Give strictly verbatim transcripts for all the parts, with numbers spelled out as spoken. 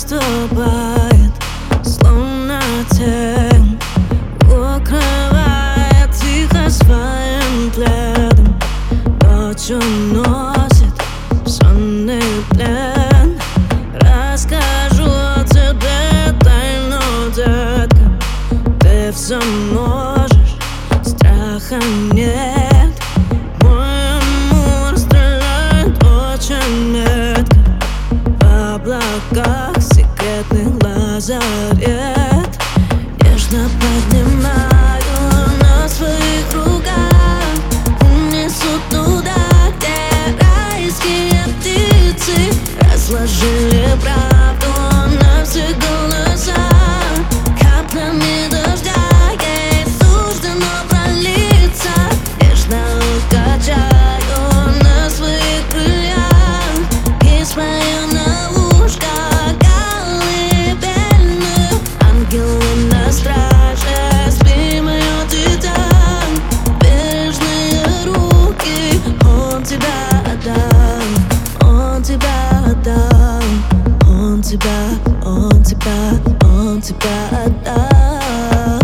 наступает, словно тень, укрывает тихо своим пледом. Ночь уносит в сонный плен. Расскажу тебе тайну, детка, ты все можешь, страха нет. Мой амур стреляет очень метко, в облаках секретный лазарет. Нежно поднимаю на своих руках, унесу туда, где райские птицы разложили правду на все голоса. Каплями дождя ей суждено пролиться. Нежно укачаю на своих крыльях и спою на ушко колыбельную. Ангелы на страже, спи, мое дитя. Бережные руки он тебя отдал, он тебя отдал, он тебя, он тебя, он тебя отдал,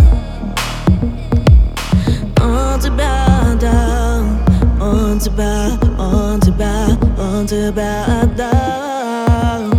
он тебя отдал, он тебя, он тебя, он тебя отдал.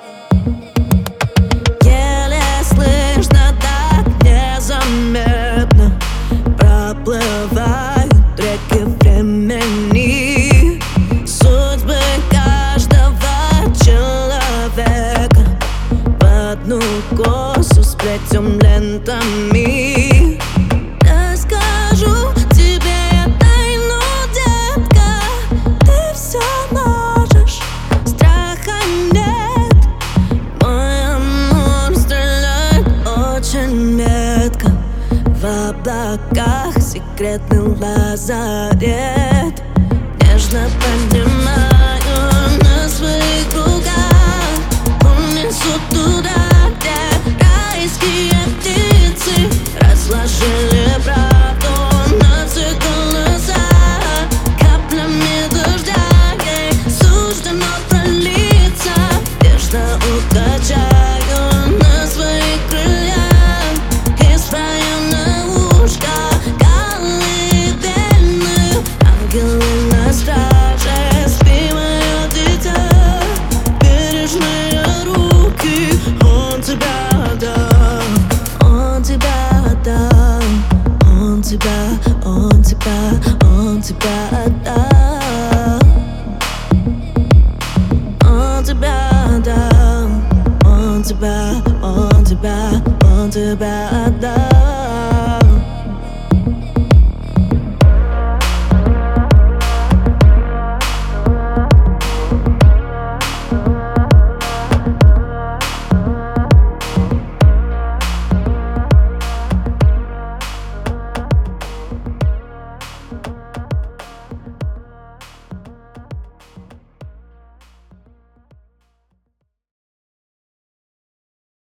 Еле слышно, так незаметно проплывают реки времени, судьбы каждого человека в одну косу сплетем лентами. Расскажу тебе тайну, детка, ты все можешь, страха нет. Мой амур стреляет очень метко, в облаках секретный лазарет. Нежно поднимаю на своих руках, унесу туда, где райские птицы разложили правду на все голоса. Каплями дождя ей суждено пролиться. Нежно укачаю на своих крыльях и спою на ушко колыбельную. Ангелы на страже, спи, мое дитя. Бережные руки он тебя отдал, он тебя отдал, он тебя, он тебя, он тебя отдал, он тебя отдал, он тебя, он тебя, он тебя отдал.